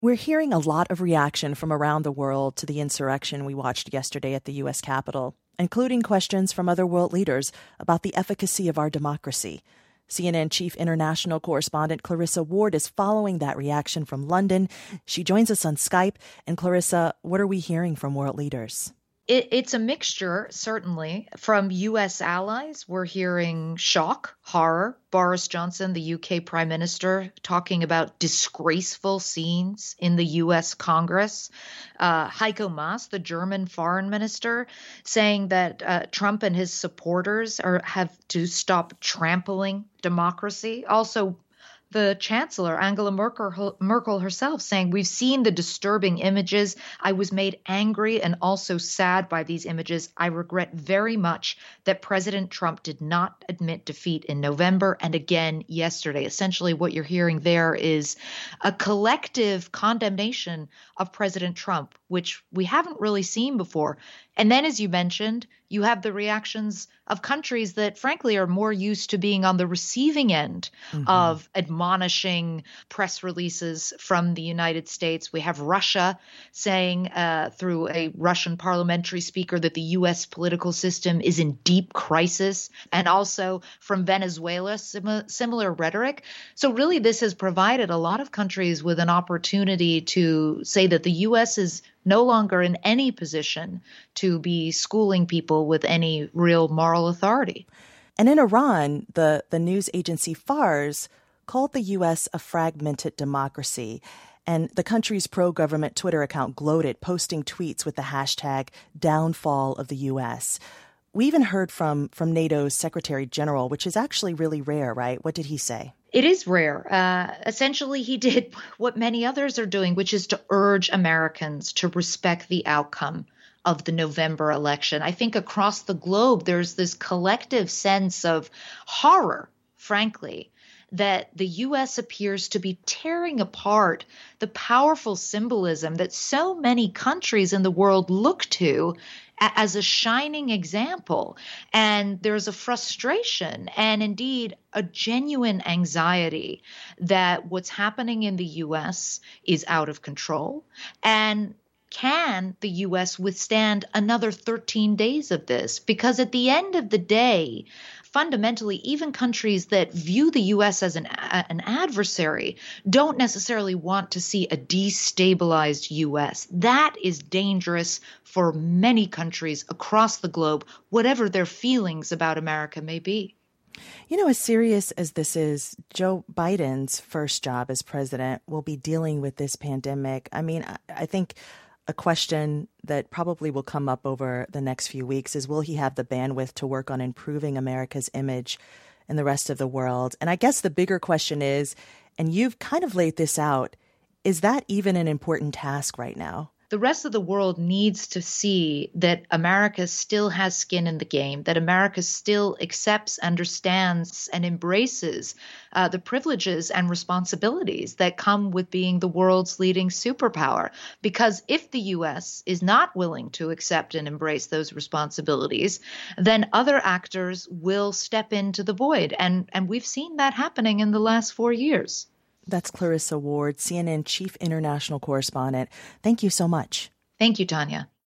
We're hearing a lot of reaction from around the world to the insurrection we watched yesterday at the U.S. Capitol, including questions from other world leaders about the efficacy of our democracy. CNN chief international correspondent Clarissa Ward is following that reaction from London. She joins us on Skype. And Clarissa, what are we hearing from world leaders? It's a mixture, certainly. From U.S. allies, we're hearing shock, horror. Boris Johnson, the UK Prime Minister, talking about disgraceful scenes in the U.S. Congress. Heiko Maas, the German Foreign Minister, saying that Trump and his supporters have to stop trampling democracy. Also, the Chancellor, Angela Merkel herself, saying, "We've seen the disturbing images. I was made angry and also sad by these images. I regret very much that President Trump did not admit defeat in November and again yesterday." Essentially, what you're hearing there is a collective condemnation of President Trump, which we haven't really seen before. And then, as you mentioned, you have the reactions of countries that, frankly, are more used to being on the receiving end of admonishing press releases from the United States. We have Russia saying through a Russian parliamentary speaker that the U.S. political system is in deep crisis, and also from Venezuela, similar rhetoric. So really, this has provided a lot of countries with an opportunity to say that the U.S. is no longer in any position to be schooling people with any real moral authority. And in Iran, the news agency Fars called the U.S. a fragmented democracy. And the country's pro-government Twitter account gloated, posting tweets with the hashtag downfall of the U.S. We even heard from NATO's Secretary General, which is actually really rare, right? What did he say? It is rare. Essentially, he did what many others are doing, which is to urge Americans to respect the outcome of the November election. I think across the globe, there's this collective sense of horror, frankly, that the U.S. appears to be tearing apart the powerful symbolism that so many countries in the world look to as a shining example. And there's a frustration and indeed a genuine anxiety that what's happening in the U.S. is out of control. And can the U.S. withstand another 13 days of this? Because at the end of the day, fundamentally, even countries that view the U.S. as an adversary don't necessarily want to see a destabilized U.S. That is dangerous for many countries across the globe, whatever their feelings about America may be. You know, as serious as this is, Joe Biden's first job as president will be dealing with this pandemic. I mean, I think a question that probably will come up over the next few weeks is, will he have the bandwidth to work on improving America's image in the rest of the world? And I guess the bigger question is, and you've kind of laid this out, is that even an important task right now? The rest of the world needs to see that America still has skin in the game, that America still accepts, understands, and embraces the privileges and responsibilities that come with being the world's leading superpower. Because if the U.S. is not willing to accept and embrace those responsibilities, then other actors will step into the void. And we've seen that happening in the last 4 years. That's Clarissa Ward, CNN chief international correspondent. Thank you so much. Thank you, Tanya.